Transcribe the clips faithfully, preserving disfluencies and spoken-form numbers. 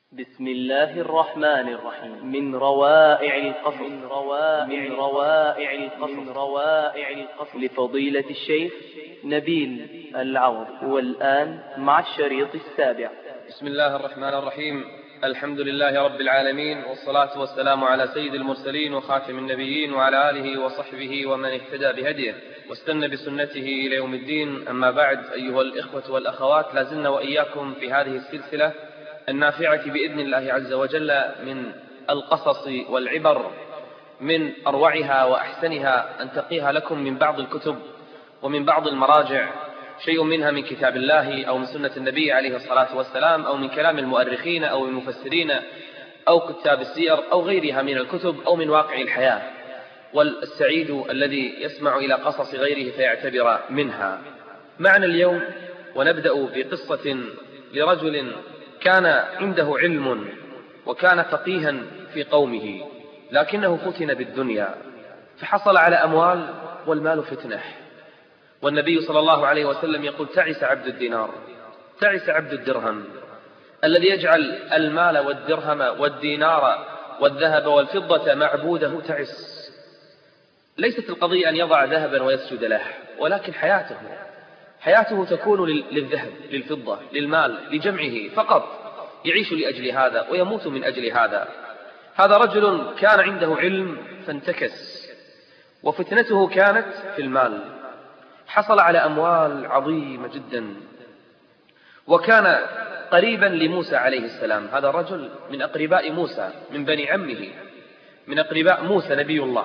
بسم الله الرحمن الرحيم. من روائع القصص من روائع من روائع القصص من روائع القصص لفضيلة الشيخ نبيل العوض. والآن مع الشريط السابع. بسم الله الرحمن الرحيم. الحمد لله رب العالمين، والصلاة والسلام على سيد المرسلين وخاتم النبيين وعلى آله وصحبه ومن اهتدى بهديه واستنى بسنته إلى يوم الدين. أما بعد، أيها الإخوة والأخوات، لازلنا وإياكم في هذه السلسلة النافعة بإذن الله عز وجل من القصص والعبر، من أروعها وأحسنها أنتقيها لكم من بعض الكتب ومن بعض المراجع، شيء منها من كتاب الله أو من سنة النبي عليه الصلاة والسلام أو من كلام المؤرخين أو المفسرين أو كتاب السير أو غيرها من الكتب أو من واقع الحياة. والسعيد الذي يسمع إلى قصص غيره فيعتبر منها. معنا اليوم ونبدأ بقصة لرجل كان عنده علم وكان فقيها في قومه، لكنه فتن بالدنيا فحصل على أموال، والمال فتنه. والنبي صلى الله عليه وسلم يقول: تعس عبد الدينار، تعس عبد الدرهم. الذي يجعل المال والدرهم والدينار والذهب والفضة معبوده تعس. ليست القضية أن يضع ذهبا ويسجد له، ولكن حياته حياته تكون للذهب، للفضة، للمال، لجمعه فقط. يعيش لأجل هذا ويموت من أجل هذا. هذا رجل كان عنده علم فانتكس، وفتنته كانت في المال. حصل على أموال عظيمة جدا، وكان قريبا لموسى عليه السلام. هذا الرجل من أقرباء موسى، من بني عمه، من أقرباء موسى نبي الله.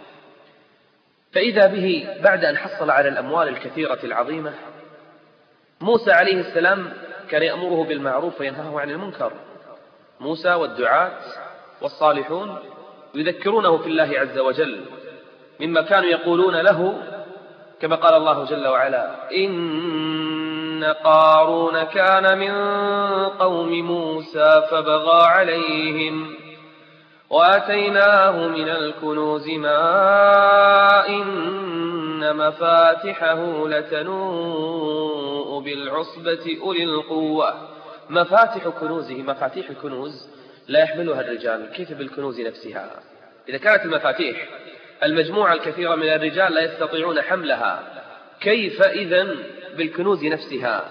فإذا به بعد أن حصل على الأموال الكثيرة العظيمة، موسى عليه السلام كان يأمره بالمعروف وينهاه عن المنكر. موسى والدعاة والصالحون يذكرونه في الله عز وجل، مما كانوا يقولون له كما قال الله جل وعلا: إن قارون كان من قوم موسى فبغى عليهم وآتيناه من الكنوز ما إن مفاتحه لتنوء بالعصبة أولي القوة. مفاتح كنوزه، مفاتيح الكنوز لا يحملها الرجال، كيف بالكنوز نفسها؟ إذا كانت المفاتيح المجموعة الكثيرة من الرجال لا يستطيعون حملها، كيف إذن بالكنوز نفسها؟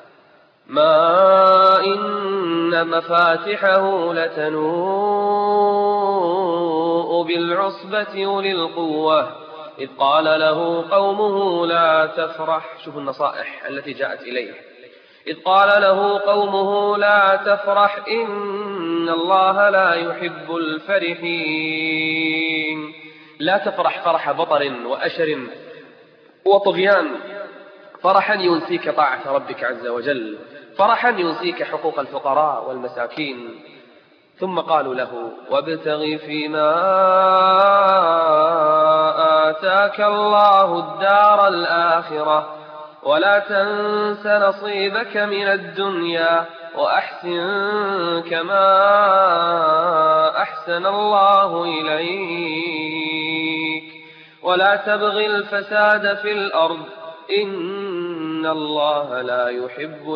ما إن مفاتحه لتنوء بالعصبة أولي القوة إذ قال له قومه لا تفرح. شوفوا النصائح التي جاءت إليه. إذ قال له قومه لا تفرح إن الله لا يحب الفرحين. لا تفرح فرح بطر وأشر وطغيان، فرحا ينسيك طاعة ربك عز وجل، فرحا ينسيك حقوق الفقراء والمساكين. ثم قالوا له: وابتغ فيما آتاك الله الدار الآخرة ولا تنس نصيبك من الدنيا وأحسن كما أحسن الله إليك ولا تبغ الفساد في الأرض إن الله لا يحب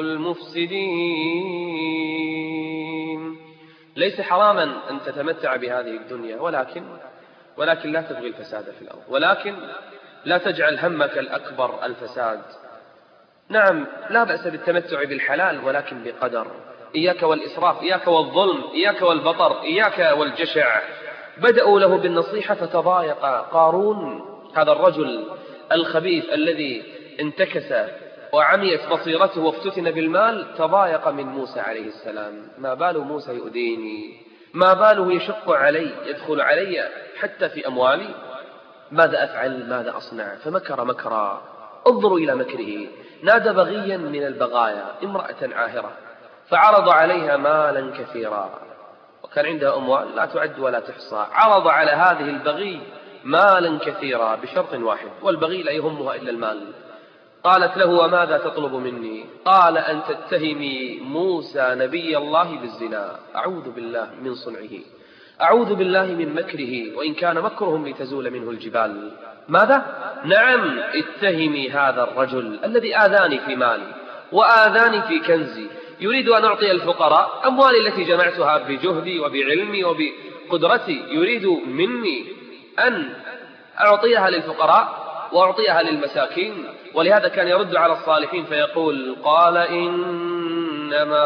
المفسدين. ليس حراما أن تتمتع بهذه الدنيا، ولكن ولكن لا تبغي الفساد في الأرض، ولكن لا تجعل همك الأكبر الفساد. نعم، لا بأس بالتمتع بالحلال، ولكن بقدر. إياك والإسراف، إياك والظلم، إياك والبطر، إياك والجشع. بدأوا له بالنصيحة فتضايق. قارون هذا الرجل الخبيث الذي انتكس وعميت بصيرته وافتتن بالمال تضايق من موسى عليه السلام. ما بال موسى يؤذيني؟ ما باله يشق علي، يدخل علي حتى في أموالي؟ ماذا أفعل؟ ماذا أصنع؟ فمكر مكرا. انظروا إلى مكره. نادى بغيا من البغايا، امرأة عاهرة، فعرض عليها مالا كثيرا، وكان عندها أموال لا تعد ولا تحصى. عرض على هذه البغي مالا كثيرا بشرط واحد، والبغي لا يهمها إلا المال. قالت له: وماذا تطلب مني؟ قال: أن تتهمي موسى نبي الله بالزنا. أعوذ بالله من صنعه، أعوذ بالله من مكره، وإن كان مكرهم لتزول منه الجبال. ماذا؟ نعم، اتهمي هذا الرجل الذي آذاني في مالي وآذاني في كنزي يريد أن أعطي الفقراء أموالي التي جمعتها بجهدي وبعلمي وبقدرتي، يريد مني أن أعطيها للفقراء وأعطيها للمساكين. ولهذا كان يرد على الصالحين فيقول: قال إنما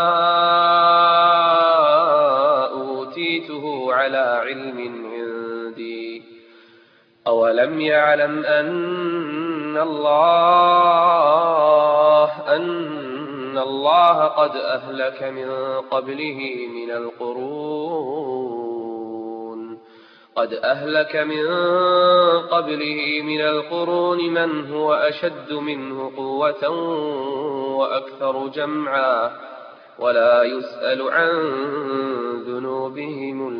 أوتيته على علم عندي أولم يعلم أن الله أن الله قد أهلك من قبله من القرون قد أهلك من قبله من القرون من هو أشد منه قوة وأكثر جمعا ولا يسأل عن ذنوبهم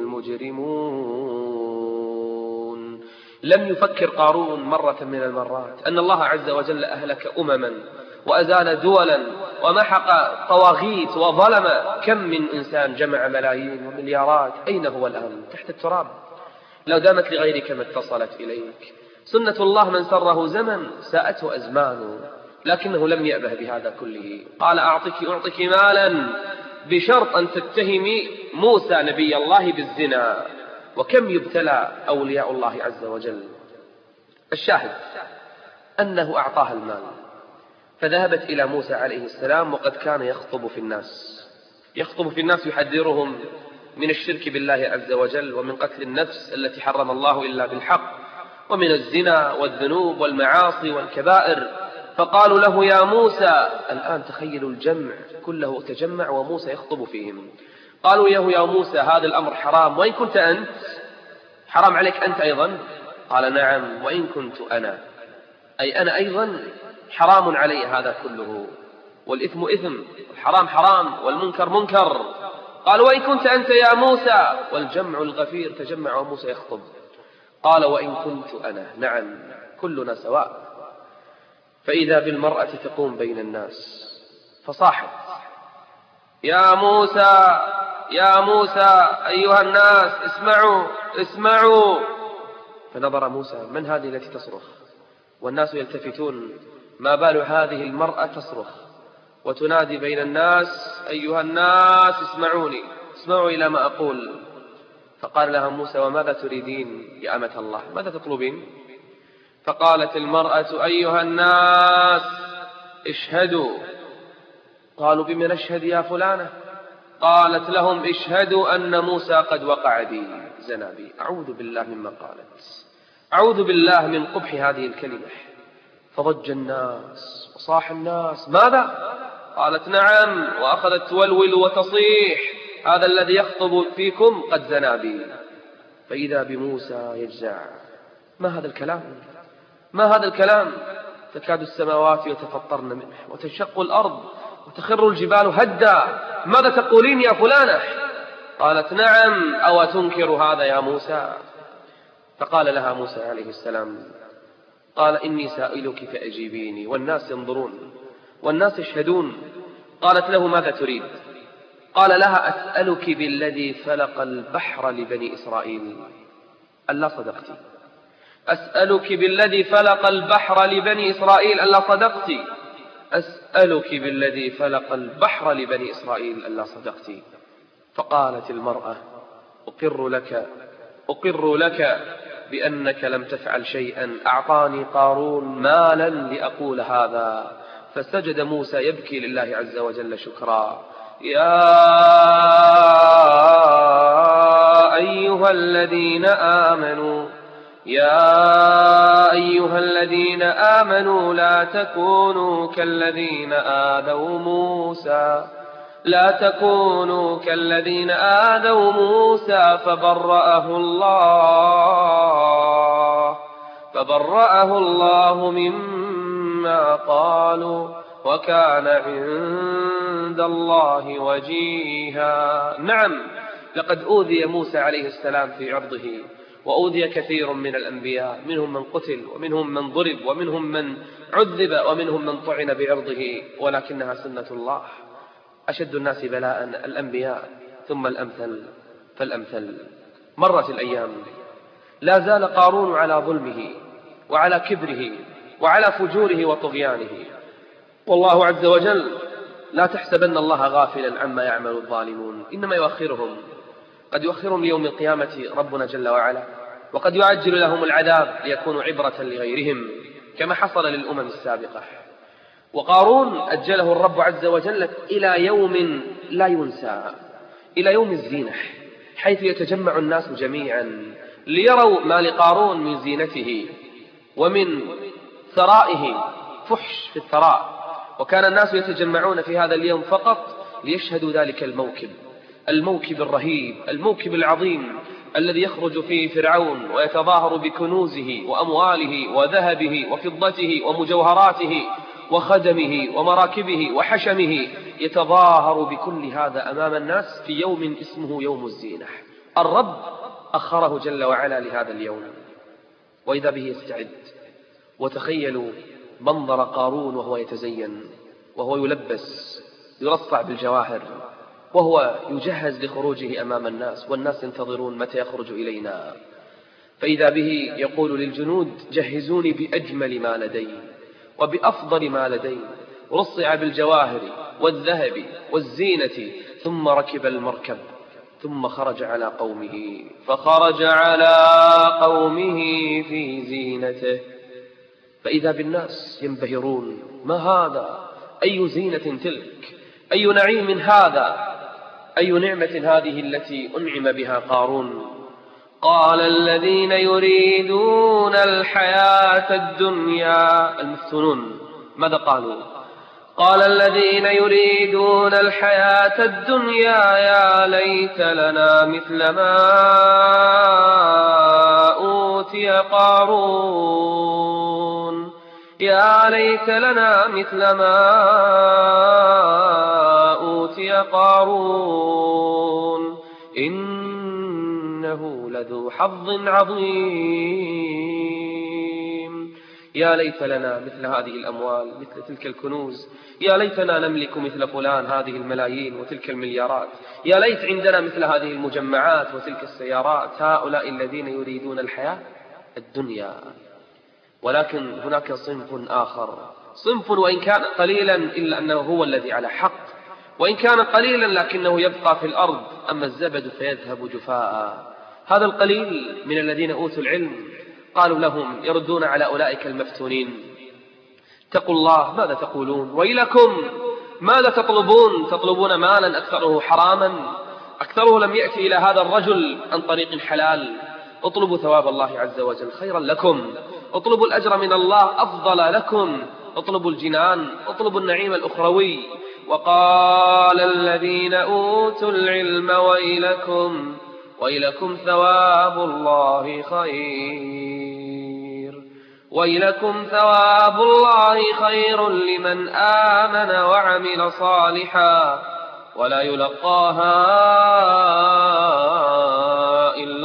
المجرمون. لم يفكر قارون مرة من المرات أن الله عز وجل أهلك أمما وأزال دولا ومحق طواغيت وظلم. كم من إنسان جمع ملايين ومليارات، أين هو الآن؟ تحت التراب. لو دامت لغيرك ما اتصلت إليك. سنة الله من سره زمن ساءته أزمان، لكنه لم يأبه بهذا كله. قال: أعطك أعطك مالا بشرط أن تتهمي موسى نبي الله بالزنا. وكم يبتلى أولياء الله عز وجل. الشاهد أنه أعطاها المال، فذهبت إلى موسى عليه السلام وقد كان يخطب في الناس يخطب في الناس يحذرهم من الشرك بالله عز وجل، ومن قتل النفس التي حرم الله إلا بالحق، ومن الزنا والذنوب والمعاصي والكبائر. فقالوا له: يا موسى، الآن تخيلوا الجمع كله تجمع وموسى يخطب فيهم. قالوا: يا موسى، هذا الأمر حرام، وإن كنت أنت حرام عليك أنت أيضا. قال: نعم، وإن كنت أنا، أي أنا أيضا حرام علي هذا كله، والإثم إثم، والحرام حرام، والمنكر منكر. قال: وإن كنت أنت يا موسى، والجمع الغفير تجمع وموسى يخطب. قال: وإن كنت أنا، نعم، كلنا سواء. فإذا بالمرأة تقوم بين الناس فصاحت: يا موسى يا موسى أيها الناس اسمعوا اسمعوا. فنظر موسى: من هذه التي تصرخ؟ والناس يلتفتون: ما بال هذه المرأة تصرخ وتنادي بين الناس: أيها الناس اسمعوني، اسمعوا إلى ما أقول. فقال لها موسى: وماذا تريدين يا أمة الله؟ ماذا تطلبين؟ فقالت المرأة: أيها الناس اشهدوا. قالوا: بما نشهد يا فلانة؟ قالت لهم: اشهدوا أن موسى قد وقع بي، زنا بي. أعوذ بالله مما قالت، أعوذ بالله من قبح هذه الكلمة. فضج الناس وصاح الناس: ماذا؟ قالت: نعم. وأخذت تولول وتصيح: هذا الذي يخطب فيكم قد زنا بي. فإذا بموسى يجزع: ما هذا الكلام؟ ما هذا الكلام؟ تكاد السماوات يتفطرن منه وتنشق الأرض وتخر الجبال هدا. ماذا تقولين يا فلانة؟ قالت: نعم. أو تنكر هذا يا موسى؟ فقال لها موسى عليه السلام: قال: إني سائلك فأجيبيني، والناس ينظرون والناس يشهدون. قالت له: ماذا تريد؟ قال لها: أسألك بالذي فلق البحر لبني إسرائيل. ألا صدقتي؟ أسألك بالذي فلق البحر لبني إسرائيل. ألا صدقتي؟ أسألك بالذي فلق البحر لبني إسرائيل. ألا صدقتي؟ فقالت المرأة: أقر لك أقر لك بأنك لم تفعل شيئا. أعطاني قارون مالا لأقول هذا. فسجد موسى يبكي لله عز وجل شكرا: يا أيها الذين آمنوا يا أيها الذين آمنوا لا تكونوا كالذين آذوا موسى لا تكونوا كالذين آذوا موسى فبرأه الله فبرأه الله مما قالوا وكان عند الله وجيها. نعم، لقد أوذي موسى عليه السلام في عرضه، وأوذي كثير من الأنبياء، منهم من قتل ومنهم من ضرب ومنهم من عذب ومنهم من طعن بعرضه، ولكنها سنة الله. أشد الناس بلاء الأنبياء ثم الأمثل فالأمثل. مرت الأيام، لا زال قارون على ظلمه وعلى كبره وعلى فجوره وطغيانه، والله عز وجل لا تحسبن الله غافلا عما يعمل الظالمون، إنما يؤخرهم، قد يؤخرهم ليوم القيامة ربنا جل وعلا، وقد يعجل لهم العذاب ليكونوا عبرة لغيرهم كما حصل للأمم السابقة. وقارون أجله الرب عز وجل إلى يوم لا ينسى، إلى يوم الزينة، حيث يتجمع الناس جميعا ليروا ما لقارون من زينته ومن ثرائه، فحش في الثراء. وكان الناس يتجمعون في هذا اليوم فقط ليشهدوا ذلك الموكب، الموكب الرهيب، الموكب العظيم الذي يخرج فيه فرعون ويتظاهر بكنوزه وأمواله وذهبه وفضته ومجوهراته وخدمه ومراكبه وحشمه، يتظاهر بكل هذا أمام الناس في يوم اسمه يوم الزينة. الرب أخره جل وعلا لهذا اليوم، وإذا به يستعد. وتخيلوا منظر قارون وهو يتزين، وهو يلبس يرصع بالجواهر، وهو يجهز لخروجه أمام الناس، والناس ينتظرون متى يخرج إلينا. فإذا به يقول للجنود جهزوني بأجمل ما لدي وبأفضل ما لدي، رصع بالجواهر والذهب والزينة، ثم ركب المركب ثم خرج على قومه، فخرج على قومه في زينته، فإذا بالناس ينبهرون: ما هذا؟ أي زينة تلك؟ أي نعيم هذا؟ أي نعمة هذه التي أنعم بها قارون؟ قال الذين يريدون الحياة الدنيا، المفتونون ماذا قالوا؟ قال الذين يريدون الحياة الدنيا يا ليت لنا مثل ما أوتي قارون، يا ليت لنا مثل ما أوتي قارون إنه لذو حظ عظيم. يا ليت لنا مثل هذه الأموال، مثل تلك الكنوز، يا ليتنا نملك مثل فلان هذه الملايين وتلك المليارات، يا ليت عندنا مثل هذه المجمعات وتلك السيارات. هؤلاء الذين يريدون الحياة الدنيا. ولكن هناك صنف آخر، صنف وإن كان قليلا إلا أنه هو الذي على حق، وإن كان قليلا لكنه يبقى في الأرض، أما الزبد فيذهب جفاء. هذا القليل من الذين أوتوا العلم قالوا لهم يردون على أولئك المفتونين: اتقوا الله، ماذا تقولون؟ ويلكم، ماذا تطلبون؟ تطلبون مالا أكثره حراما، أكثره لم يأتي إلى هذا الرجل عن طريق الحلال. اطلبوا ثواب الله عز وجل خيرا لكم، اطلبوا الأجر من الله أفضل لكم، اطلبوا الجنان، اطلبوا النعيم الأخروي. وقال الذين أوتوا العلم ويلكم ويلكم ثواب الله خير، ويلكم ثواب الله خير لمن آمن وعمل صالحا ولا يلقاها إلا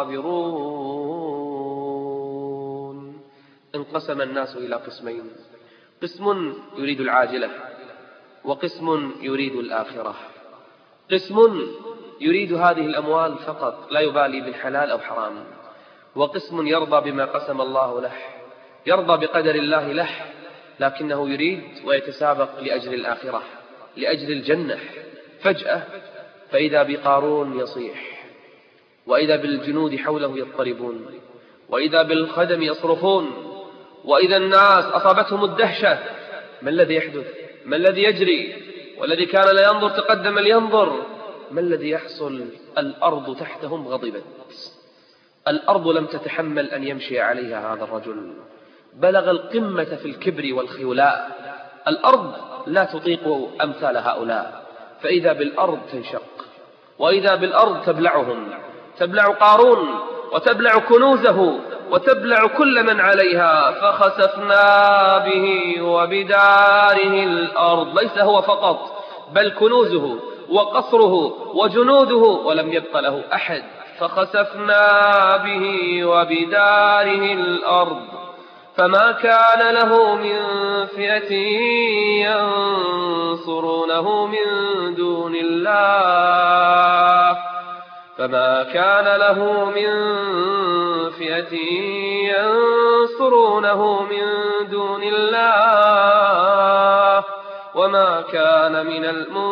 الصابرون. انقسم الناس إلى قسمين: قسم يريد العاجلة، وقسم يريد الآخرة. قسم يريد هذه الأموال فقط، لا يبالي بالحلال أو حرام، وقسم يرضى بما قسم الله له، يرضى بقدر الله له، لكنه يريد ويتسابق لأجل الآخرة، لأجل الجنة. فجأة فإذا بقارون يصيح، وإذا بالجنود حوله يضطربون، وإذا بالخدم يصرخون، وإذا الناس أصابتهم الدهشة. ما الذي يحدث؟ ما الذي يجري؟ والذي كان لا ينظر تقدم لينظر. ما الذي يحصل؟ الأرض تحتهم غضبت، الأرض لم تتحمل أن يمشي عليها هذا الرجل، بلغ القمة في الكبر والخيلاء. الأرض لا تطيق أمثال هؤلاء، فإذا بالأرض تنشق، وإذا بالأرض تبلعهم، تبلع قارون وتبلع كنوزه وتبلع كل من عليها. فخسفنا به وبداره الأرض، ليس هو فقط بل كنوزه وقصره وجنوده، ولم يبق له أحد. فخسفنا به وبداره الأرض فما كان له من فئة ينصرونه من دون الله فما كان له من فئة ينصرونه من دون الله وما كان كان من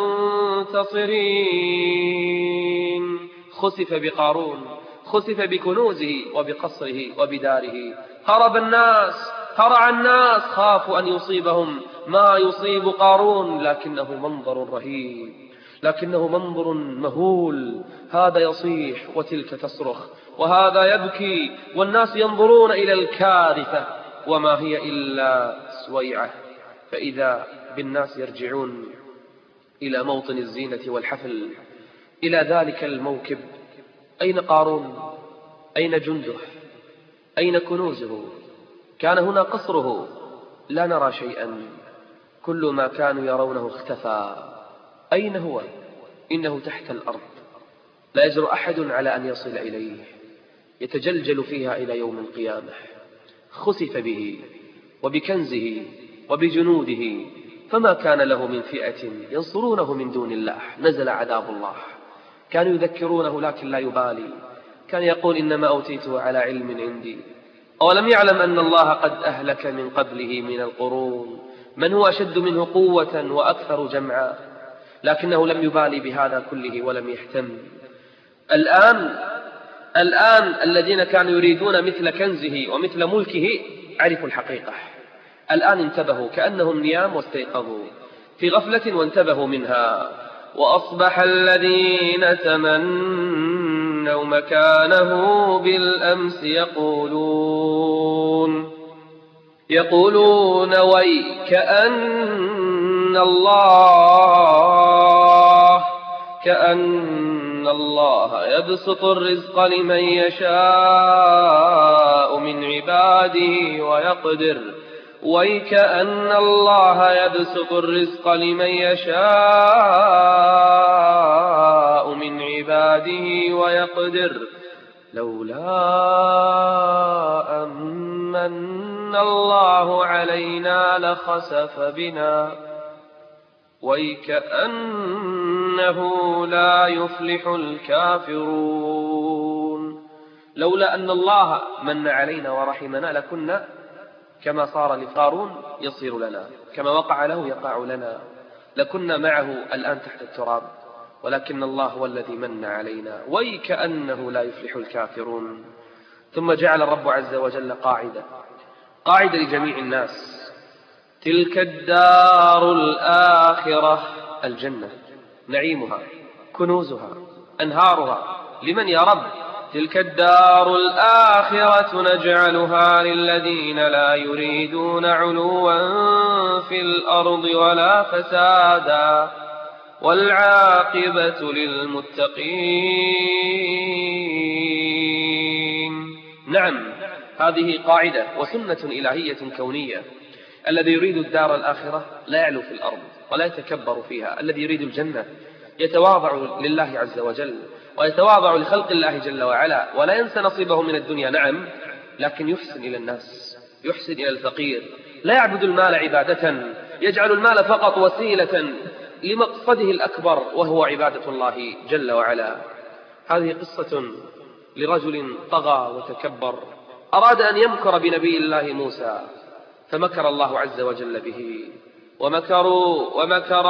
المنتصرين. خسف بقارون، خسف بكنوزه وبقصره وبداره. هرب الناس، هرع الناس، خافوا أن يصيبهم ما يصيب قارون، لكنه منظر رهيب، لكنه منظر مهول. هذا يصيح وتلك تصرخ وهذا يبكي، والناس ينظرون إلى الكارثة وما هي إلا سويعة. فإذا بالناس يرجعون إلى موطن الزينة والحفل، إلى ذلك الموكب. أين قارون؟ أين جنده؟ أين كنوزه؟ كان هنا قصره، لا نرى شيئا، كل ما كانوا يرونه اختفى. أين هو؟ إنه تحت الأرض، لا يجرؤ أحد على أن يصل إليه، يتجلجل فيها إلى يوم القيامة. خسف به وبكنزه وبجنوده، فما كان له من فئة ينصرونه من دون الله. نزل عذاب الله. كانوا يذكرونه لكن لا يبالي، كان يقول إنما أوتيته على علم عندي، أولم يعلم أن الله قد أهلك من قبله من القرون من هو أشد منه قوة وأكثر جمعا. لكنه لم يبالي بهذا كله ولم يهتم. الآن الآن الذين كانوا يريدون مثل كنزه ومثل ملكه عرفوا الحقيقة. الآن انتبهوا، كأنهم نيام واستيقظوا في غفلة وانتبهوا منها. وأصبح الذين تمنوا مكانه بالأمس يقولون يقولون ويكأن الله كأن الله يبسط الرزق لمن يشاء من عباده ويقدر ويكأن الله يبسط الرزق لمن يشاء من عباده ويقدر لولا أمن الله علينا لخسف بنا ويكأنه لا يفلح الكافرون. لولا أن الله من علينا ورحمنا لكنا كما صار لقارون يصير لنا، كما وقع له يقع لنا، لكنا معه الآن تحت التراب، ولكن الله هو الذي من علينا ويكأنه لا يفلح الكافرون. ثم جعل الرب عز وجل قاعدة قاعدة لجميع الناس: تلك الدار الآخرة، الجنة، نعيمها، كنوزها، أنهارها، لمن يا رب؟ تلك الدار الآخرة نجعلها للذين لا يريدون علوا في الأرض ولا فسادا والعاقبة للمتقين. نعم، هذه قاعدة وسنة إلهية كونية. الذي يريد الدار الآخرة لا يعلو في الأرض ولا يتكبر فيها. الذي يريد الجنة يتواضع لله عز وجل ويتواضع لخلق الله جل وعلا ولا ينسى نصيبه من الدنيا، نعم، لكن يحسن إلى الناس، يحسن إلى الفقير، لا يعبد المال عبادة، يجعل المال فقط وسيلة لمقصده الأكبر وهو عبادة الله جل وعلا. هذه قصة لرجل طغى وتكبر، أراد أن يمكر بنبي الله موسى فمكر الله عز وجل به، ومكروا ومكر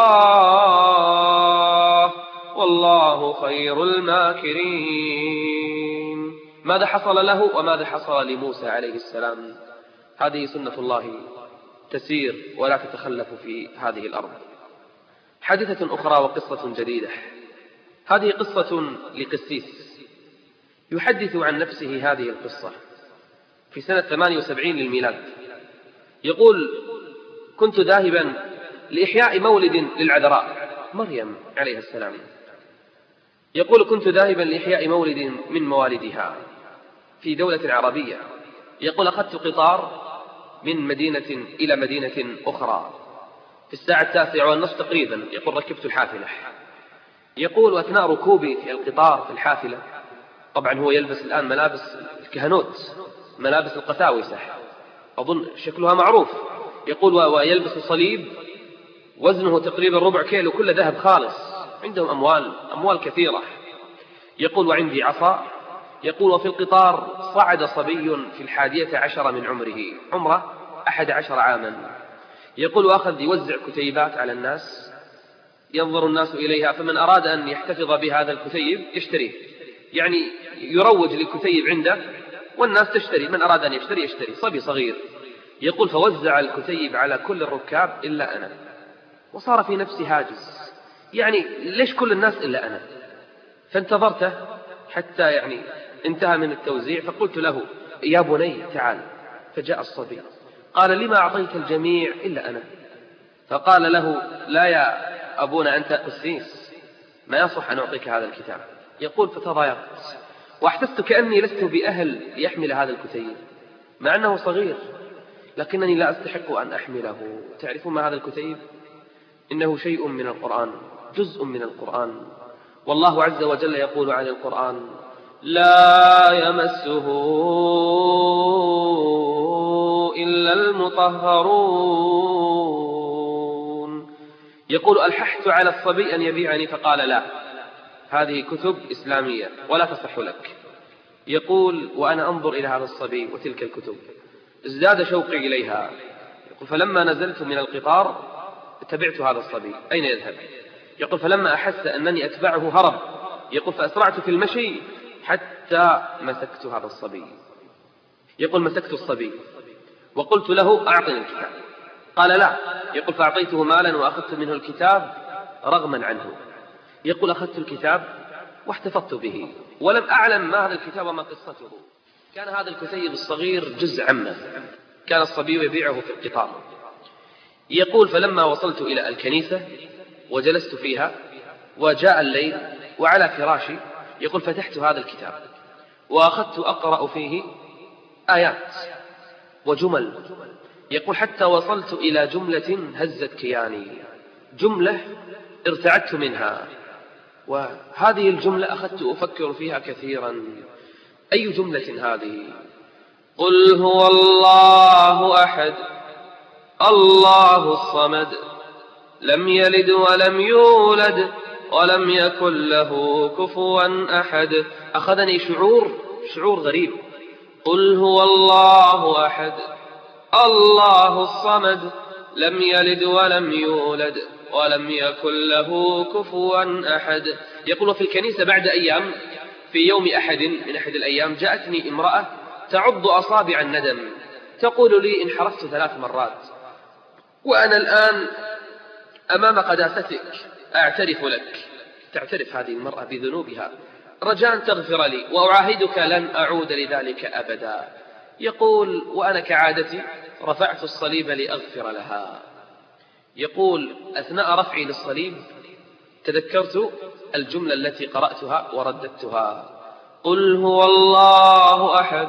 الله والله خير الماكرين. ماذا حصل له وماذا حصل لموسى عليه السلام؟ هذه سنة الله تسير ولا تتخلف في هذه الأرض. حادثة أخرى وقصة جديدة. هذه قصة لقسيس يحدث عن نفسه هذه القصة في سنة ثمانية وسبعين للميلاد. يقول: كنت ذاهبا لإحياء مولد للعذراء مريم عليه السلام. يقول: كنت ذاهبا لإحياء مولد من موالدها في دولة عربية. يقول: أخذت قطار من مدينة إلى مدينة أخرى في الساعة التاسعة والنصف تقريبا. يقول: ركبت الحافلة. يقول: وأثناء ركوبي في القطار في الحافلة، طبعا هو يلبس الآن ملابس الكهنوت، ملابس القساوسة، أظن شكلها معروف. يقول: ويلبس صليب وزنه تقريبا ربع كيلو، كله ذهب خالص، عندهم أموال أموال كثيرة. يقول: وعندي عصا. يقول: وفي القطار صعد صبي في الحادية عشر من عمره، عمره أحد عشر عاما. يقول: وأخذ يوزع كتيبات على الناس ينظر الناس إليها، فمن أراد أن يحتفظ بهذا الكتيب يشتريه، يعني يروج للكتيب عنده والناس تشتري، من أراد أن يشتري يشتري. صبي صغير يقول فوزع الكتيب على كل الركاب إلا أنا، وصار في نفسي هاجس، يعني ليش كل الناس إلا أنا؟ فانتظرته حتى يعني انتهى من التوزيع، فقلت له يا بني تعال. فجاء الصبي قال لما أعطيت الجميع إلا أنا؟ فقال له لا يا أبونا أنت قسيس، ما يصح أن أعطيك هذا الكتاب. يقول فتضايقت واحسست كأني لست بأهل يحمل هذا الكتيب مع أنه صغير، لكنني لا أستحق أن أحمله. تعرفون ما هذا الكتيب؟ إنه شيء من القرآن، جزء من القرآن، والله عز وجل يقول عن القرآن لا يمسه إلا المطهرون. يقول ألححت على الصبي أن يبيعني فقال لا، هذه كتب إسلامية ولا تصح لك. يقول وأنا أنظر إلى هذا الصبي وتلك الكتب ازداد شوقي إليها. يقول فلما نزلت من القطار تبعت هذا الصبي أين يذهب. يقول فلما أحس أنني أتبعه هرب. يقول فأسرعت في المشي حتى مسكت هذا الصبي. يقول مسكت الصبي وقلت له أعطني الكتاب. قال لا. يقول فأعطيته مالا وأخذت منه الكتاب رغما عنه. يقول أخذت الكتاب واحتفظت به ولم أعلم ما هذا الكتاب وما قصته. كان هذا الكتيب الصغير جزء عمه، كان الصبي يبيعه في القطار. يقول فلما وصلت إلى الكنيسة وجلست فيها وجاء الليل وعلى فراشي، يقول فتحت هذا الكتاب وأخذت أقرأ فيه آيات وجمل. يقول حتى وصلت إلى جملة هزت كياني، جملة ارتعدت منها، وهذه الجملة أخذت أفكر فيها كثيرا. أي جملة هذه؟ قل هو الله أحد الله الصمد لم يلد ولم يولد ولم يكن له كفوا أحد. أخذني شعور شعور غريب. قل هو الله أحد الله الصمد لم يلد ولم يولد ولم يكن له كفوا أحد. يقول في الكنيسة بعد أيام في يوم أحد من أحد الأيام جاءتني امرأة تعض أصابع الندم، تقول لي انحرفت ثلاث مرات وأنا الآن أمام قداستك أعترف لك. تعترف هذه المرأة بذنوبها، رجاء تغفر لي وأعاهدك لن أعود لذلك أبدا. يقول وأنا كعادتي رفعت الصليب لأغفر لها. يقول أثناء رفعي للصليب تذكرت الجملة التي قرأتها ورددتها. قل هو الله أحد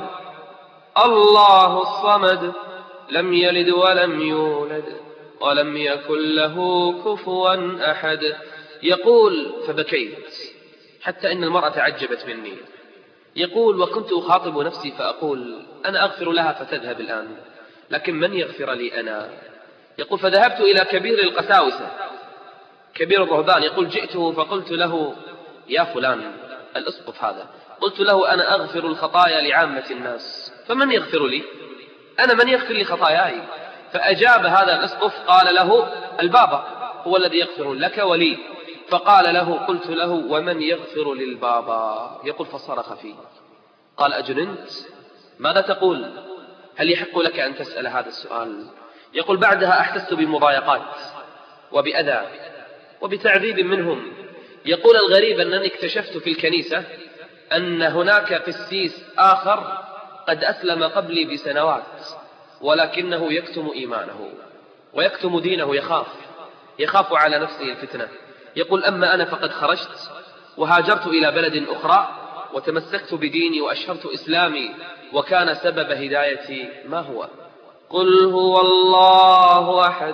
الله الصمد لم يلد ولم يولد ولم يكن له كفوا أحد. يقول فبكيت حتى إن المرأة تعجبت مني. يقول وكنت أخاطب نفسي فأقول أنا أغفر لها فتذهب الآن، لكن من يغفر لي أنا؟ يقول فذهبت إلى كبير القساوسة كبير الرهبان. يقول جئته فقلت له يا فلان الأسقف هذا، قلت له أنا أغفر الخطايا لعامة الناس فمن يغفر لي؟ أنا من يغفر لي خطاياي؟ فأجاب هذا الأسقف قال له البابا هو الذي يغفر لك ولي. فقال له قلت له ومن يغفر للبابا؟ يقول فصرخ فيه قال أجننت؟ ماذا تقول؟ هل يحق لك أن تسأل هذا السؤال؟ يقول بعدها أحسست بمضايقات وبأذى وبتعذيب منهم. يقول الغريب أنني اكتشفت في الكنيسة أن هناك قسيس آخر قد أسلم قبلي بسنوات ولكنه يكتم إيمانه ويكتم دينه، يخاف يخاف على نفسه الفتنة. يقول أما أنا فقد خرجت وهاجرت إلى بلد أخرى وتمسكت بديني وأشهرت إسلامي، وكان سبب هدايتي ما هو؟ قل هو الله أحد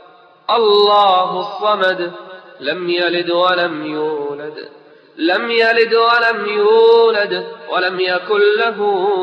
الله الصمد لم يلد ولم يولد لم يلد ولم يولد ولم يكن له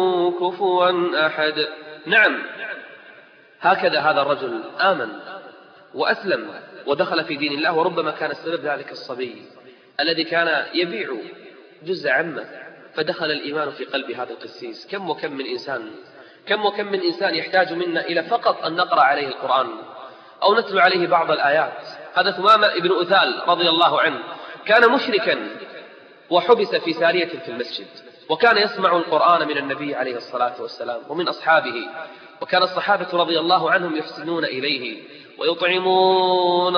كفوا أحد. نعم هكذا هذا الرجل آمن وأسلم ودخل في دين الله، وربما كان السبب ذلك الصبي الذي كان يبيع جزء عمه فدخل الإيمان في قلب هذا القسيس. كم وكم من إنسان كم وكم من إنسان يحتاج منا إلى فقط أن نقرأ عليه القرآن أو نتلو عليه بعض الآيات هذا ثمامة بن أثال رضي الله عنه كان مشركا وحبس في سارية في المسجد، وكان يسمع القرآن من النبي عليه الصلاة والسلام ومن أصحابه، وكان الصحابة رضي الله عنهم يحسنون إليه ويطعمون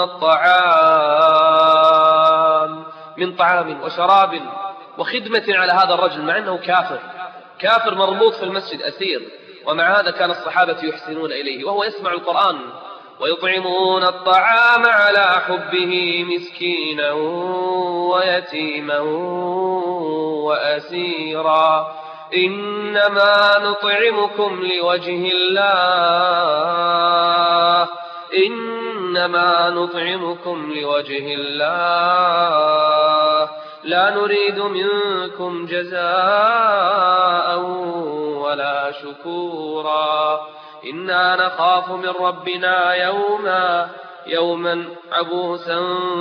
الطعام من طعام وشراب وخدمة على هذا الرجل، مع أنه كافر كافر مربوط في المسجد أسير، ومع هذا كان الصحابة يحسنون إليه وهو يسمع القرآن. ويطعمون الطعام على حبه مسكينا ويتيما وأسيرا إنما نطعمكم لوجه الله إنما نطعمكم لوجه الله لا نريد منكم جزاء ولا شكورا إنا نخاف من ربنا يوما يوما عبوسا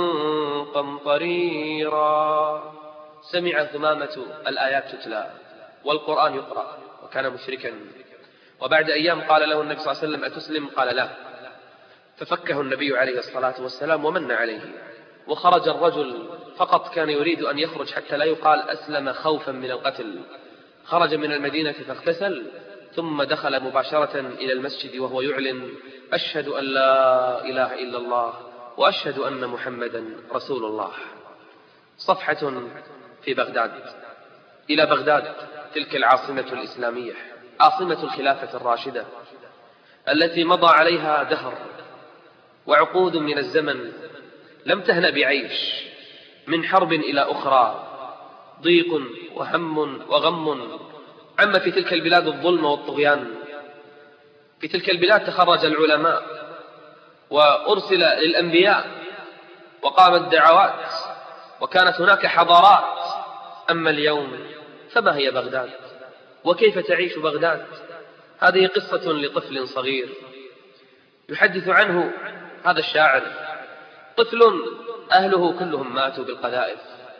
قمطريرا. سمع ثمامة الآيات تتلى والقرآن يقرأ وكان مشركا، وبعد أيام قال له النبي صلى الله عليه وسلم أتسلم؟ قال لا، ففكه النبي عليه الصلاة والسلام ومن عليه، وخرج الرجل فقط كان يريد أن يخرج حتى لا يقال أسلم خوفا من القتل. خرج من المدينة فاغتسل ثم دخل مباشرة إلى المسجد وهو يعلن أشهد أن لا إله إلا الله وأشهد أن محمدا رسول الله. صفحة في بغداد. إلى بغداد، تلك العاصمة الإسلامية، عاصمة الخلافة الراشدة التي مضى عليها دهر وعقود من الزمن لم تهنأ بعيش، من حرب إلى أخرى، ضيق وهم وغم، عم في تلك البلاد الظلم والطغيان. في تلك البلاد تخرج العلماء وأرسل للأنبياء وقامت دعوات وكانت هناك حضارات. أما اليوم فما هي بغداد؟ وكيف تعيش بغداد؟ هذه قصة لطفل صغير يحدث عنه هذا الشاعر. طفل أهله كلهم ماتوا بالقذائف،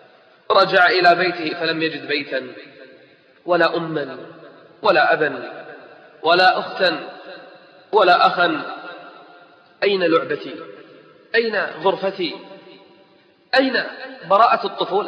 رجع إلى بيته فلم يجد بيتا ولا أما ولا أبا ولا أختا ولا أخا. أين لعبتي؟ أين غرفتي؟ أين براءة الطفولة؟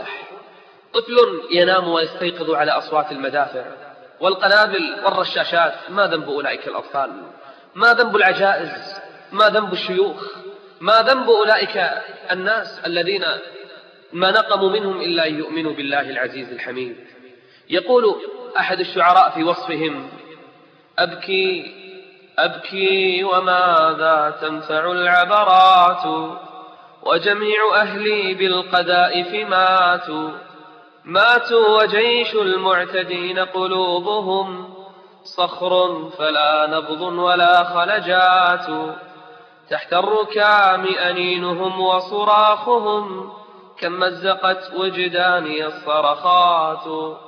طفل ينام ويستيقظ على أصوات المدافع والقنابل والرشاشات. ما ذنب أولئك الأطفال؟ ما ذنب العجائز؟ ما ذنب الشيوخ؟ ما ذنب أولئك الناس الذين ما نقموا منهم إلا أن يؤمنوا بالله العزيز الحميد؟ يقول أحد الشعراء في وصفهم: أبكي أبكي وماذا تنفع العبرات، وجميع أهلي بالقذائف ماتوا، ماتوا وجيش المعتدين قلوبهم صخر فلا نبض ولا خلجات، تحت الركام أنينهم وصراخهم كم مزقت وجداني الصرخات.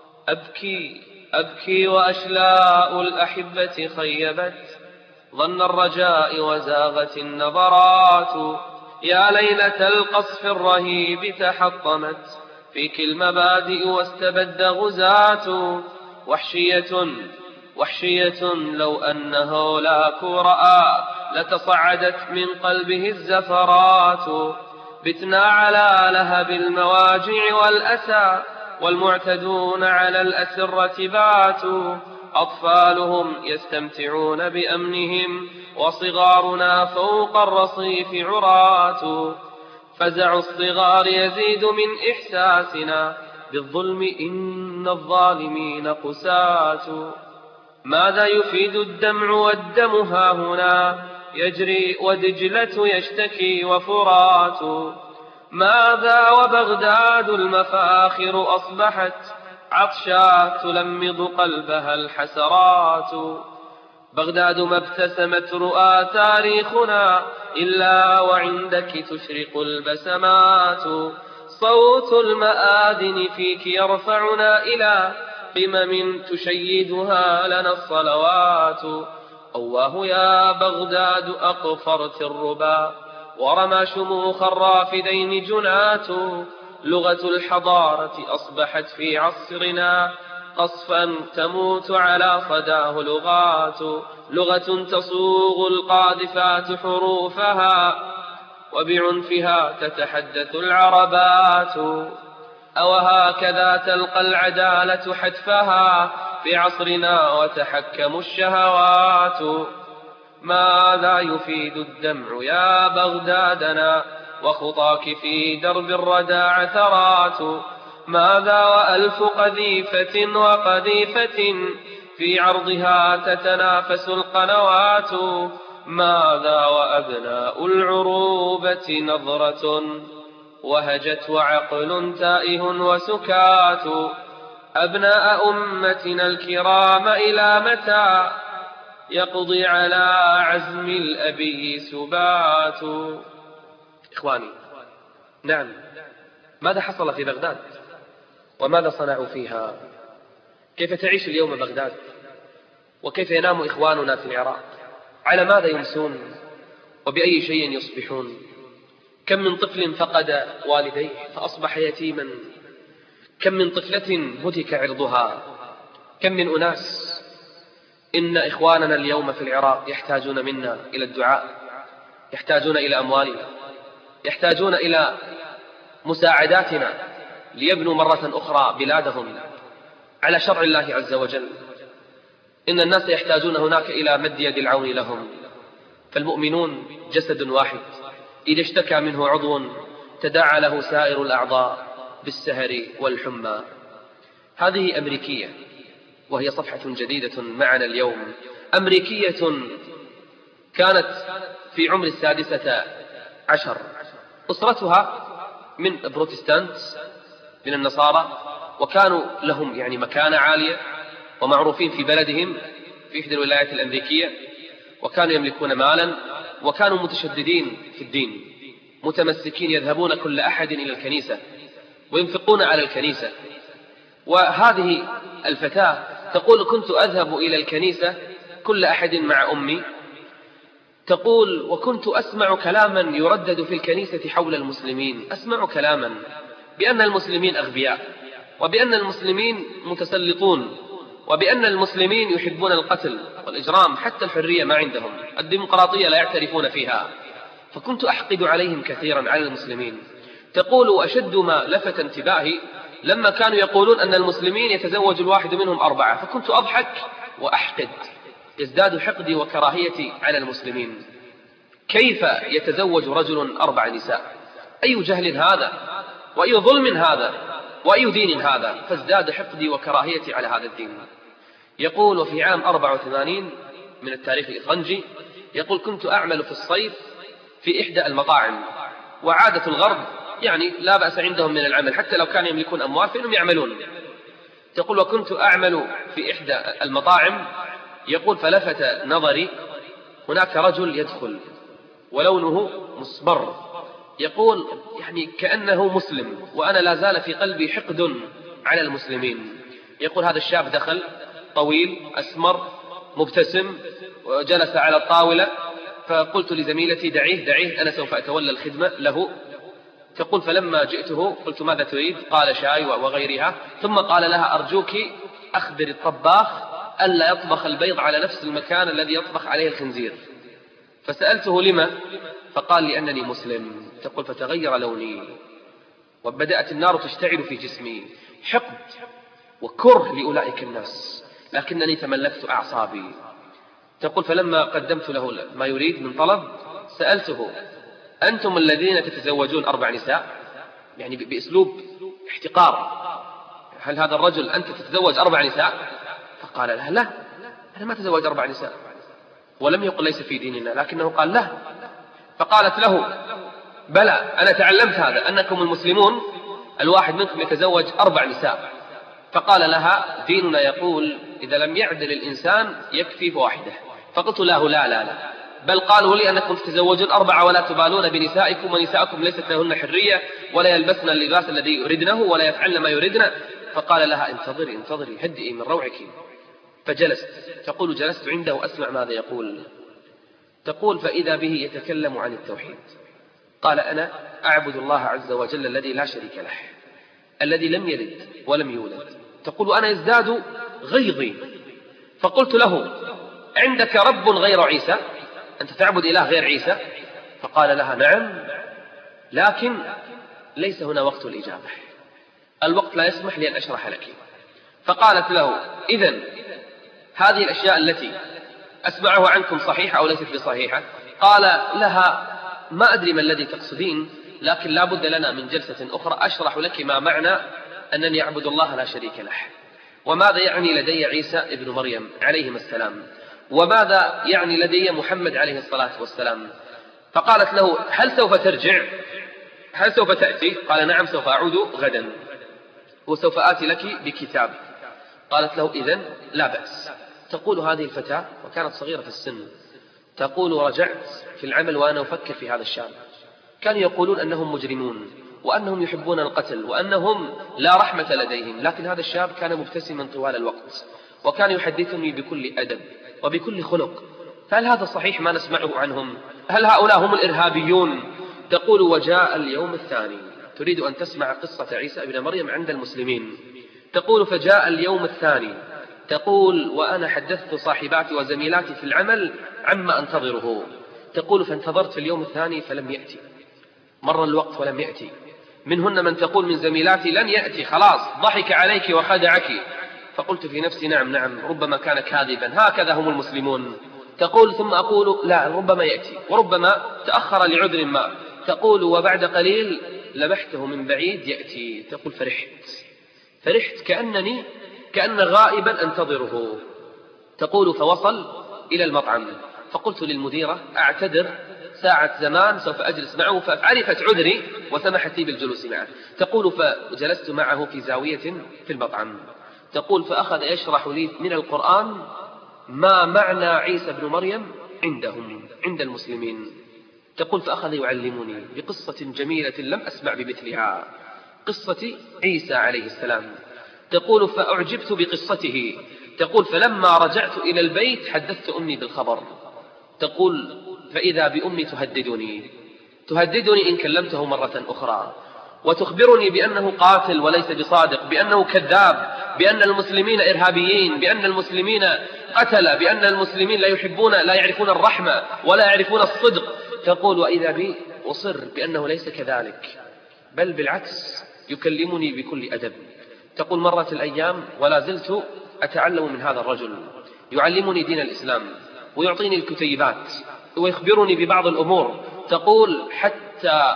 أبكي أبكي وأشلاء الأحبة خيبت ظن الرجاء وزاغت النظرات، يا ليلة القصف الرهيب تحطمت فيك المبادئ واستبد غزاة، وحشية وحشية لو أنه لاك رأى لتصعدت من قلبه الزفرات، بتنا على لهب المواجع والأسى والمعتدون على الأسرة باتوا، أطفالهم يستمتعون بأمنهم وصغارنا فوق الرصيف عراة، فزع الصغار يزيد من إحساسنا بالظلم إن الظالمين قساة، ماذا يفيد الدمع والدم هاهنا يجري ودجلة يشتكي وفرات، ماذا وبغداد المفاخر أصبحت عطشا تلمض قلبها الحسرات، بغداد ما ابتسمت رؤى تاريخنا إلا وعندك تشرق البسمات، صوت المآذن فيك يرفعنا إلى قمم تشيدها لنا الصلوات، أواه يا بغداد أقفرت الربا ورمى شموخ الرافدين جنات، لغة الحضارة أصبحت في عصرنا قصفا تموت على صداه لغات، لغة تصوغ القاذفات حروفها وبعنفها تتحدث العربات. أوهكذا تلقى العدالة حتفها في عصرنا وتحكم الشهوات. ماذا يفيد الدمع يا بغدادنا وخطاك في درب الردى عثرات. ماذا وألف قذيفة وقذيفة في عرضها تتنافس القنوات. ماذا وأبناء العروبة نظرة وهجت وعقل تائه وسكات. أبناء أمتنا الكرام إلى متى يقضي على عزم الأبي سبات. إخواني، نعم، ماذا حصل في بغداد وماذا صنعوا فيها؟ كيف تعيش اليوم بغداد؟ وكيف ينام إخواننا في العراق؟ على ماذا يمسون؟ وبأي شيء يصبحون؟ كم من طفل فقد والديه فأصبح يتيما؟ كم من طفلة هتك عرضها؟ كم من أناس؟ إن إخواننا اليوم في العراق يحتاجون منا إلى الدعاء، يحتاجون إلى أموالنا، يحتاجون إلى مساعداتنا ليبنوا مرة أخرى بلادهم على شرع الله عز وجل. إن الناس يحتاجون هناك إلى مد يد العون لهم، فالمؤمنون جسد واحد، إذا اشتكى منه عضو تداعى له سائر الأعضاء بالسهر والحمى. هذه أمريكية، وهي صفحة جديدة معنا اليوم. أمريكية كانت في عمر السادسة عشر، أسرتها من بروتستانت، من النصارى، وكانوا لهم يعني مكانة عالية ومعروفين في بلدهم في إحدى الولايات الأمريكية، وكانوا يملكون مالا، وكانوا متشددين في الدين، متمسكين، يذهبون كل أحد إلى الكنيسة وينفقون على الكنيسة. وهذه الفتاة تقول: كنت أذهب إلى الكنيسة كل أحد مع أمي، تقول: وكنت أسمع كلاما يردد في الكنيسة حول المسلمين، أسمع كلاما بأن المسلمين أغبياء، وبأن المسلمين متسلطون، وبأن المسلمين يحبون القتل والإجرام، حتى الحرية ما عندهم، الديمقراطية لا يعترفون فيها. فكنت أحقد عليهم كثيرا على المسلمين. تقول: وأشد ما لفت انتباهي لما كانوا يقولون أن المسلمين يتزوج الواحد منهم أربعة، فكنت أضحك وأحقد، يزداد حقدي وكراهيتي على المسلمين. كيف يتزوج رجل أربع نساء؟ أي جهل هذا، وأي ظلم هذا، وأي دين هذا؟ فازداد حقدي وكراهيتي على هذا الدين. يقول: وفي عام أربعة وثمانين من التاريخ الإفرنجي، يقول: كنت أعمل في الصيف في إحدى المطاعم، وعادة الغرب يعني لا بأس عندهم من العمل، حتى لو كانوا يملكون أموال فإنهم يعملون. تقول: وكنت أعمل في إحدى المطاعم، يقول: فلفت نظري هناك رجل يدخل ولونه مصبر، يقول: يعني كأنه مسلم، وأنا لا زال في قلبي حقد على المسلمين. يقول: هذا الشاب دخل طويل أسمر مبتسم وجلس على الطاولة، فقلت لزميلتي: دعيه دعيه أنا سوف أتولى الخدمة له. تقول: فلما جئته قلت: ماذا تريد؟ قال: شاي وغيرها. ثم قال لها: أرجوك أخبر الطباخ ألا يطبخ البيض على نفس المكان الذي يطبخ عليه الخنزير. فسألته: لما؟ فقال: لأنني مسلم. تقول: فتغير لوني وبدأت النار تشتعل في جسمي، حقد وكره لأولئك الناس، لكنني تملكت أعصابي. تقول: فلما قدمت له ما يريد من طلب سألته: أنتم الذين تتزوجون أربع نساء؟ يعني بأسلوب احتقار، هل هذا الرجل أنت تتزوج أربع نساء؟ فقال لها: لا، أنا ما تزوج أربع نساء. ولم يقل ليس في ديننا، لكنه قال لا. فقالت له: بلى، أنا تعلمت هذا، أنكم المسلمون الواحد منكم يتزوج أربع نساء. فقال لها: ديننا يقول إذا لم يعدل الإنسان يكفي بواحدة. فقلت له: لا لا لا، بل قالوا لي أنكم تتزوجون أربعة ولا تبالون بنسائكم، ونسائكم ليست لهن حرية، ولا يلبسن اللباس الذي يريدنه، ولا يفعلن ما يريدن. فقال لها: انتظري انتظري، هدئي من روعك. فجلست. تقول: جلست عنده أسمع ماذا يقول. تقول: فإذا به يتكلم عن التوحيد. قال: أنا أعبد الله عز وجل الذي لا شريك له، الذي لم يلد ولم يولد. تقول: أنا يزداد غيظي. فقلت له: عندك رب غير عيسى؟ أنت تعبد إله غير عيسى؟ فقال لها: نعم، لكن ليس هنا وقت الإجابة، الوقت لا يسمح لي أن أشرح لك. فقالت له: إذن هذه الأشياء التي أسمعه عنكم صحيحة أو ليست بصحيحة؟ قال لها: ما أدري ما الذي تقصدين، لكن لا بد لنا من جلسة أخرى أشرح لك ما معنى أنني أعبد الله لا شريك له، وماذا يعني لدي عيسى ابن مريم عليهما السلام، وماذا يعني لدي محمد عليه الصلاة والسلام. فقالت له: هل سوف ترجع؟ هل سوف تأتي؟ قال: نعم، سوف أعود غدا وسوف آتي لك بكتاب. قالت له: إذن لا بأس. تقول هذه الفتاة وكانت صغيرة في السن، تقول: رجعت في العمل وأنا أفكر في هذا الشاب. كانوا يقولون أنهم مجرمون وأنهم يحبون القتل وأنهم لا رحمة لديهم، لكن هذا الشاب كان مبتسما طوال الوقت وكان يحدثني بكل أدب وبكل خلق. فهل هذا صحيح ما نسمعه عنهم؟ هل هؤلاء هم الإرهابيون؟ تقول: وجاء اليوم الثاني، تريد أن تسمع قصة عيسى ابن مريم عند المسلمين. تقول: فجاء اليوم الثاني، تقول: وأنا حدثت صاحباتي وزميلاتي في العمل عما أنتظره. تقول: فانتظرت في اليوم الثاني فلم يأتي، مر الوقت ولم يأتي. منهن من تقول من زميلاتي: لن يأتي، خلاص ضحك عليك وخدعك. فقلت في نفسي: نعم نعم، ربما كان كاذبا، هكذا هم المسلمون. تقول: ثم أقول: لا، ربما يأتي، وربما تأخر لعذر ما. تقول: وبعد قليل لمحته من بعيد يأتي. تقول: فرحت فرحت كأنني كأن غائبا أنتظره. تقول: فوصل إلى المطعم، فقلت للمديرة: أعتذر، ساعة زمان سوف أجلس معه، فعرفت عذري وسمحت لي بالجلوس معه. تقول: فجلست معه في زاوية في المطعم. تقول: فأخذ يشرح لي من القرآن ما معنى عيسى بن مريم عندهم عند المسلمين. تقول: فأخذ يعلمني بقصة جميلة لم أسمع بمثلها، قصة عيسى عليه السلام. تقول: فأعجبت بقصته. تقول: فلما رجعت إلى البيت حدثت أمي بالخبر. تقول: فإذا بأمي تهددني تهددني إن كلمته مرة أخرى، وتخبرني بأنه قاتل وليس بصادق، بأنه كذاب، بأن المسلمين إرهابيين، بأن المسلمين قتل، بأن المسلمين لا يحبون لا يعرفون الرحمة ولا يعرفون الصدق. تقول: وإذا بي أصر بأنه ليس كذلك، بل بالعكس يكلمني بكل أدب. تقول: مرت الأيام ولا زلت أتعلم من هذا الرجل، يعلمني دين الإسلام ويعطيني الكتيبات ويخبرني ببعض الأمور. تقول: حتى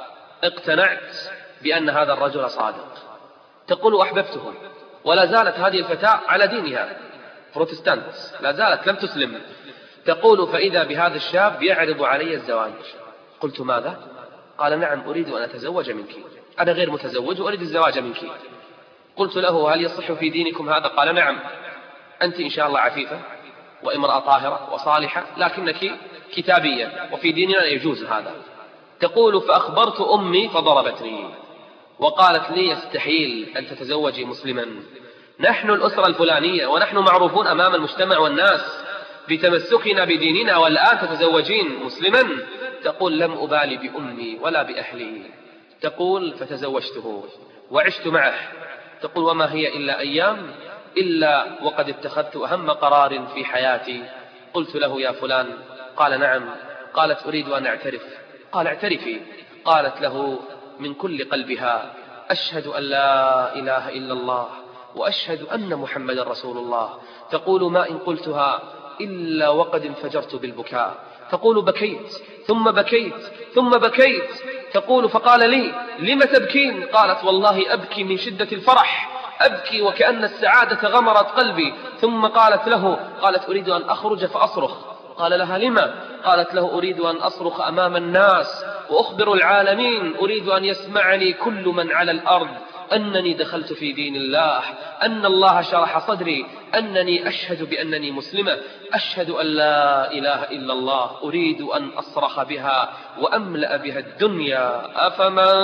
اقتنعت بأن هذا الرجل صادق. تقول: أحببته، ولا زالت هذه الفتاة على دينها بروتستانت، لا زالت لم تسلم. تقول: فإذا بهذا الشاب يعرض علي الزواج. قلت: ماذا؟ قال: نعم، أريد أن أتزوج منك، أنا غير متزوج وأريد الزواج منك. قلت له: هل يصح في دينكم هذا؟ قال: نعم، أنت إن شاء الله عفيفة وامرأة طاهرة وصالحة، لكنك كتابية، وفي ديننا يجوز هذا. تقول: فأخبرت أمي فضربتني وقالت لي: يستحيل أن تتزوجي مسلما، نحن الأسرة الفلانية ونحن معروفون أمام المجتمع والناس بتمسكنا بديننا، والآن تتزوجين مسلما. تقول: لم أبالي بأمي ولا بأهلي. تقول: فتزوجته وعشت معه. تقول: وما هي إلا أيام إلا وقد اتخذت أهم قرار في حياتي. قلت له: يا فلان؟ قال: نعم. قالت: أريد أن أعترف. قال: اعترفي. قالت له من كل قلبها: أشهد أن لا إله إلا الله وأشهد أن محمد رسول الله. تقول: ما إن قلتها إلا وقد انفجرت بالبكاء. تقول: بكيت ثم بكيت ثم بكيت. تقول: فقال لي: لم تبكين؟ قالت: والله أبكي من شدة الفرح، أبكي وكأن السعادة غمرت قلبي. ثم قالت له قالت: أريد أن أخرج فأصرخ. قال لها: لما؟ قالت له: أريد أن أصرخ أمام الناس وأخبر العالمين، أريد أن يسمعني كل من على الأرض أنني دخلت في دين الله، أن الله شرح صدري، أنني أشهد بأنني مسلمة، أشهد أن لا إله إلا الله، أريد أن أصرخ بها وأملأ بها الدنيا. أفمن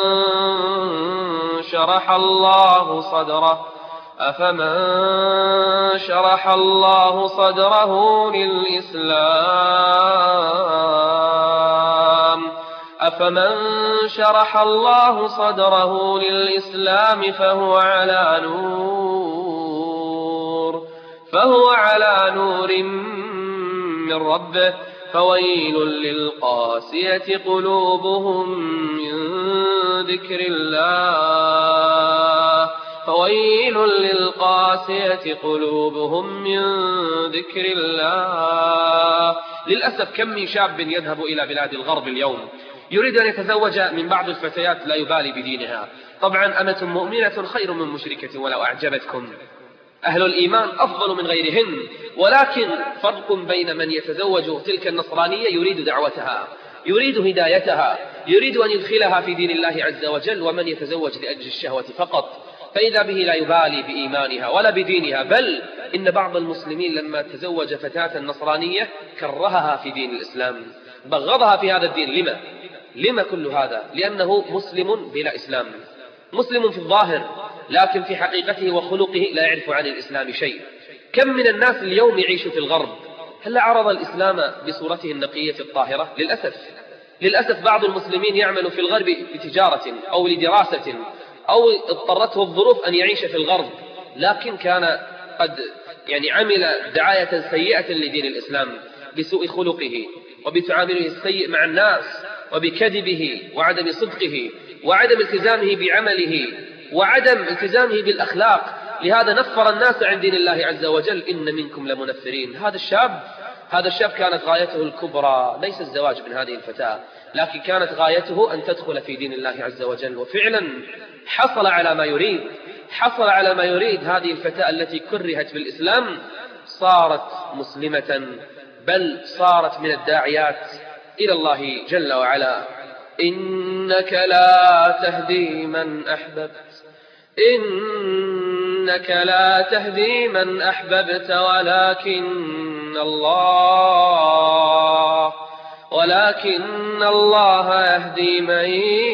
شرح الله صدره أفمن شرح الله صدره للإسلام أفمن شرح الله صدره للإسلام فهو على نور فهو على نور من ربه، فويل للقاسية قلوبهم من ذكر الله فويل للقاسية قلوبهم من ذكر الله. للأسف كم من شاب يذهب إلى بلاد الغرب اليوم يريد أن يتزوج من بعض الفتيات لا يبالي بدينها. طبعا أمة مؤمنة خير من مشركة ولو أعجبتكم. أهل الإيمان أفضل من غيرهن، ولكن فرق بين من يتزوج تلك النصرانية يريد دعوتها، يريد هدايتها، يريد أن يدخلها في دين الله عز وجل، ومن يتزوج لأجل الشهوة فقط، فإذا به لا يبالي بإيمانها ولا بدينها. بل إن بعض المسلمين لما تزوج فتاة نصرانية كرهها في دين الإسلام، بغضها في هذا الدين. لما؟ لما كل هذا؟ لأنه مسلم بلا إسلام، مسلم في الظاهر لكن في حقيقته وخلقه لا يعرف عن الإسلام شيء. كم من الناس اليوم يعيش في الغرب، هل عرض الإسلام بصورته النقية الطاهرة؟ للأسف للأسف بعض المسلمين يعمل في الغرب بتجارة أو لدراسة أو اضطرته الظروف أن يعيش في الغرب، لكن كان قد يعني عمل دعاية سيئة لدين الإسلام بسوء خلقه وبتعامله السيء مع الناس وبكذبه وعدم صدقه وعدم التزامه بعمله وعدم التزامه بالأخلاق. لهذا نفر الناس عن دين الله عز وجل. إن منكم لمنفرين. هذا الشاب هذا الشاب كانت غايته الكبرى ليس الزواج من هذه الفتاة، لكن كانت غايته أن تدخل في دين الله عز وجل، وفعلا حصل على ما يريد حصل على ما يريد. هذه الفتاة التي كرهت بالإسلام صارت مسلمة، بل صارت من الداعيات إلى الله جل وعلا. إنك لا تهدي من أحببت إنك لا تهدي من أحببت ولكن الله ولكن الله يهدي من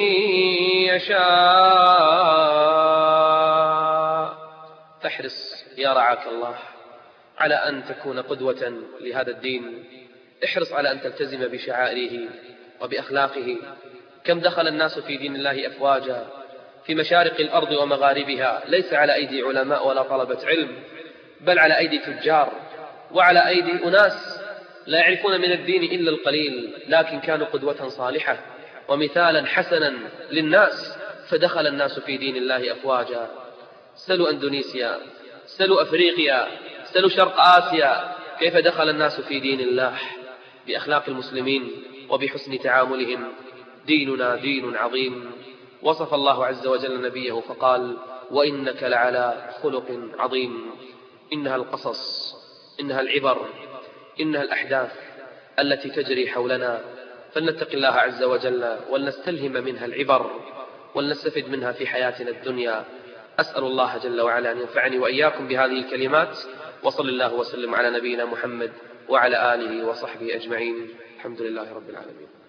يشاء. فاحرص يا رعاك الله على أن تكون قدوة لهذا الدين، احرص على أن تلتزم بشعائره وبأخلاقه. كم دخل الناس في دين الله أفواجا في مشارق الأرض ومغاربها، ليس على أيدي علماء ولا طلبة علم، بل على أيدي تجار وعلى أيدي أناس لا يعرفون من الدين إلا القليل، لكن كانوا قدوة صالحة ومثالا حسنا للناس، فدخل الناس في دين الله أفواجا. سلوا أندونيسيا، سلوا أفريقيا، سلوا شرق آسيا، كيف دخل الناس في دين الله بأخلاق المسلمين وبحسن تعاملهم. ديننا دين عظيم، وصف الله عز وجل نبيه فقال: وإنك لعلى خلق عظيم. إنها القصص، إنها العبر، إنها الأحداث التي تجري حولنا، فلنتق الله عز وجل ولنستلهم منها العبر ولنستفد منها في حياتنا الدنيا. أسأل الله جل وعلا أن ينفعني وإياكم بهذه الكلمات، وصل الله وسلم على نبينا محمد وعلى آله وصحبه أجمعين. الحمد لله رب العالمين.